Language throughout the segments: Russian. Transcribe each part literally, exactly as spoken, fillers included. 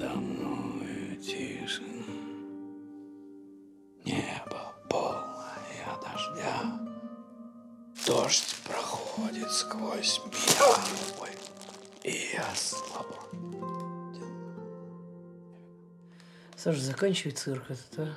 Надо мною тишина, небо полное дождя, дождь проходит сквозь меня, ой, и я свободен. Саша, заканчивай цирк этот, а?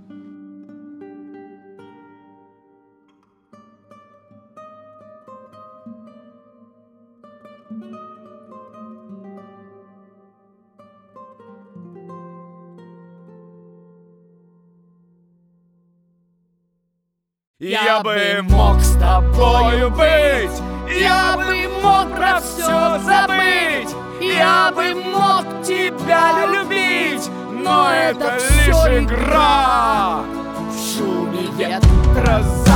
Я бы мог с тобою быть, я бы мог про все забыть, я бы мог тебя любить, но это лишь игра. В шуме ветра